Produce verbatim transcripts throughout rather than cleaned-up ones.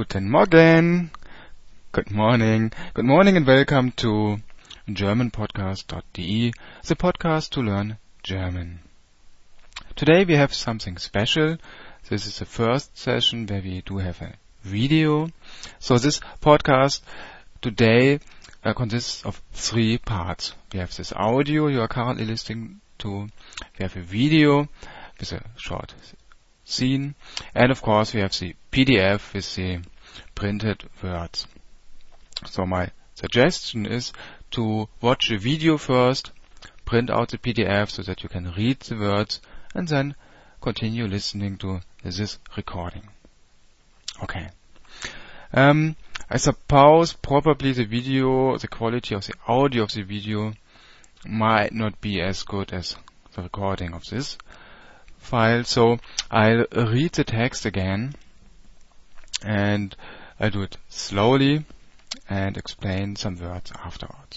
Guten Morgen. Good morning. Good morning and welcome to german podcast dot d e, the podcast to learn German. Today we have something special. This is the first session where we do have a video. So this podcast today uh, consists of three parts. We have this audio you are currently listening to. We have a video with a short scene. And of course we have the P D F with the printed words. So my suggestion is to watch the video first, print out the P D F so that you can read the words, and then continue listening to this recording. Okay. Um, I suppose probably the video, the quality of the audio of the video might not be as good as the recording of this file, so I'll read the text again and I'll do it slowly and explain some words afterwards.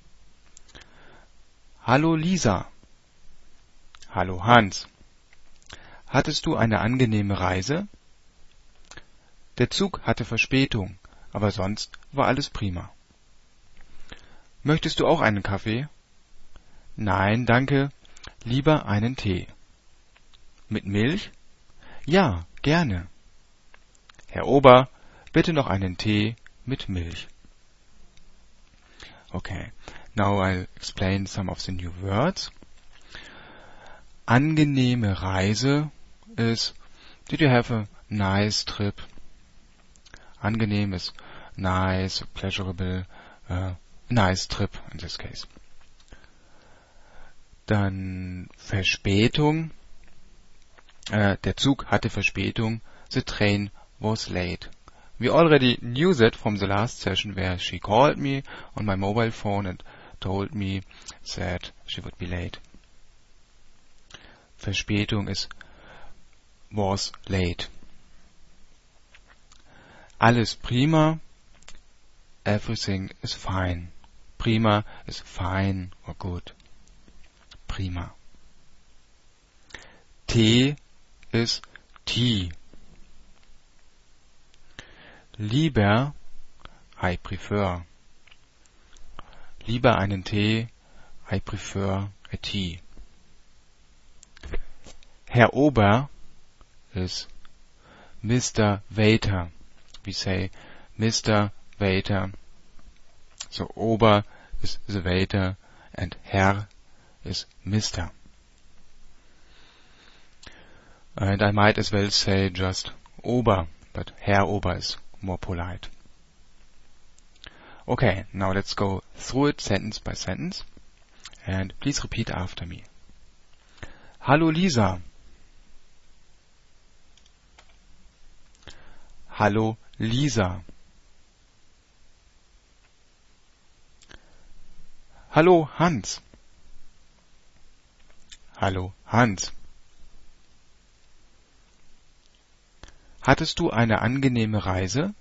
Hallo Lisa. Hallo Hans. Hattest du eine angenehme Reise? Der Zug hatte Verspätung, aber sonst war alles prima. Möchtest du auch einen Kaffee? Nein, danke, lieber einen Tee. Mit Milch? Ja, gerne. Herr Ober, bitte noch einen Tee mit Milch. Okay, now I'll explain some of the new words. Angenehme Reise is, did you have a nice trip? Angenehm is nice, pleasurable, uh, nice trip in this case. Dann Verspätung. Uh, der Zug hatte Verspätung. The train was late. We already knew that from the last session where she called me on my mobile phone and told me that she would be late. Verspätung is was late. Alles prima. Everything is fine. Prima is fine or good. Prima. Tee is tea. Lieber, I prefer. Lieber einen Tee, I prefer a tea. Herr Ober is Mister Waiter. We say Mister Waiter. So Ober is the waiter and Herr is Mister. And I might as well say just Ober, but Herr Ober is more polite. Okay, now let's go through it sentence by sentence. And please repeat after me. Hallo Lisa. Hallo Lisa. Hallo Hans. Hallo Hans. Hattest du eine angenehme Reise?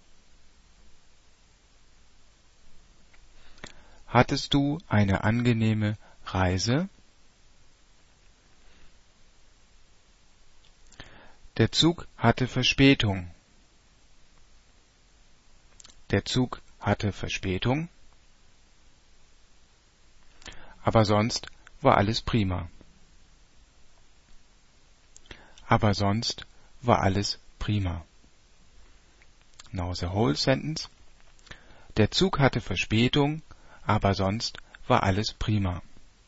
Hattest du eine angenehme Reise? Der Zug hatte Verspätung. Der Zug hatte Verspätung. Aber sonst war alles prima. Aber sonst war alles prima. Now the whole sentence. Der Zug hatte Verspätung, aber sonst war alles prima.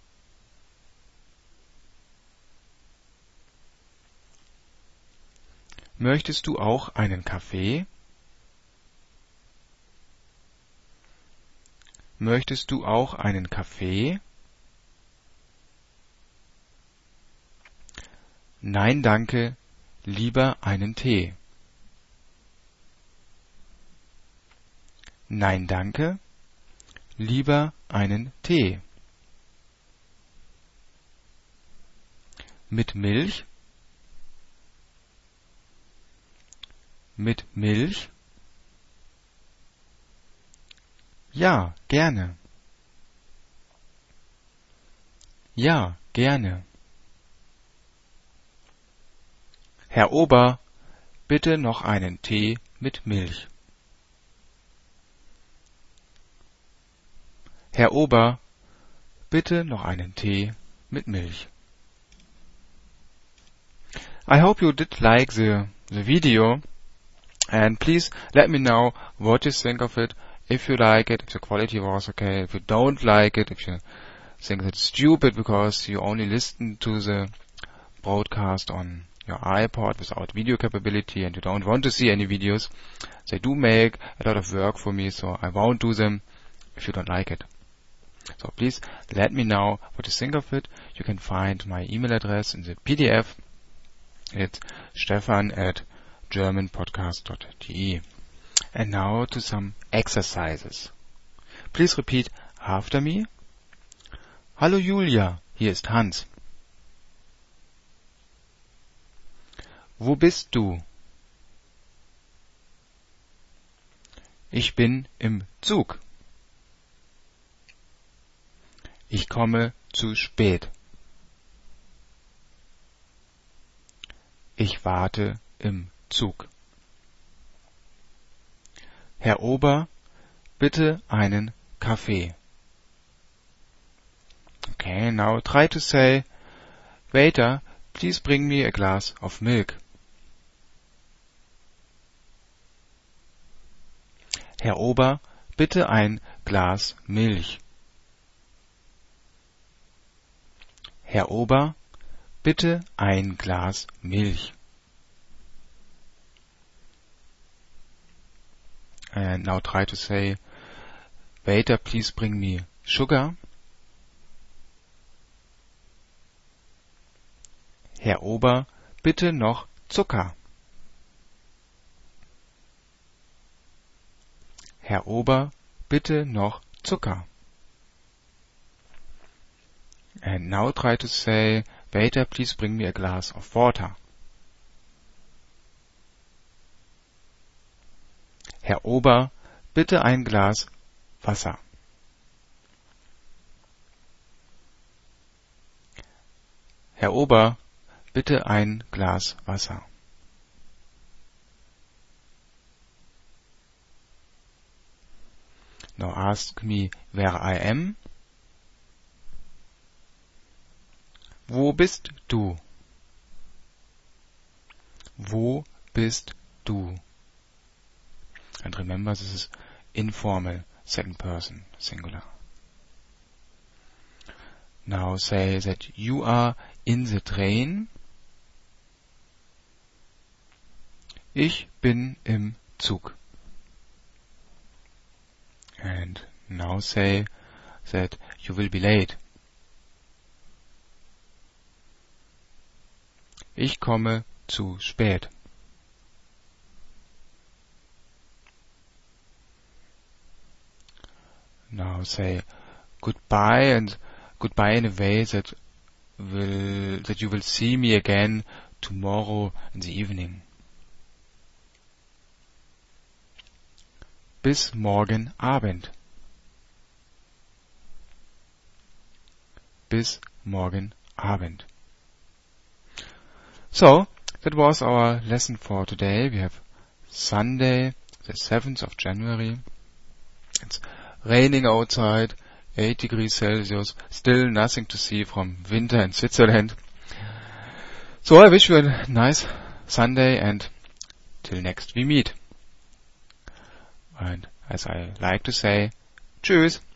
Möchtest du auch einen Kaffee? Möchtest du auch einen Kaffee? Nein, danke, lieber einen Tee. Nein, danke, lieber einen Tee. Mit Milch? Mit Milch? Ja, gerne. Ja, gerne. Herr Ober, bitte noch einen Tee mit Milch. Herr Ober, bitte noch einen Tee mit Milch. I hope you did like the, the video, and please let me know what you think of it, if you like it, if the quality was okay, if you don't like it, if you think it's stupid because you only listen to the broadcast on your iPod without video capability and you don't want to see any videos. They do make a lot of work for me, so I won't do them if you don't like it. So please let me know what you think of it. You can find my email address in the P D F. It's stefan at german podcast dot d e. And now to some exercises. Please repeat after me. Hallo Julia, hier ist Hans. Wo bist du? Ich bin im Zug. Ich komme zu spät. Ich warte im Zug. Herr Ober, bitte einen Kaffee. Okay, now try to say, waiter, please bring me a glass of milk. Herr Ober, bitte ein Glas Milch. Herr Ober, bitte ein Glas Milch. And now try to say, waiter, please bring me sugar. Herr Ober, bitte noch Zucker. Herr Ober, bitte noch Zucker. And now try to say, waiter, please bring me a glass of water. Herr Ober, bitte ein Glas Wasser. Herr Ober, bitte ein Glas Wasser. Now ask me where I am. Wo bist du? Wo bist du? And remember, this is informal, second person, singular. Now say that you are in the train. Ich bin im Zug. And now say that you will be late. Ich komme zu spät. Now say goodbye, and goodbye in a way that will that you will see me again tomorrow in the evening. Bis morgen Abend. Bis morgen Abend. So, that was our lesson for today. We have Sunday, the seventh of January. It's raining outside, eight degrees Celsius, still nothing to see from winter in Switzerland. So I wish you a nice Sunday, and till next we meet. And as I like to say, tschüss.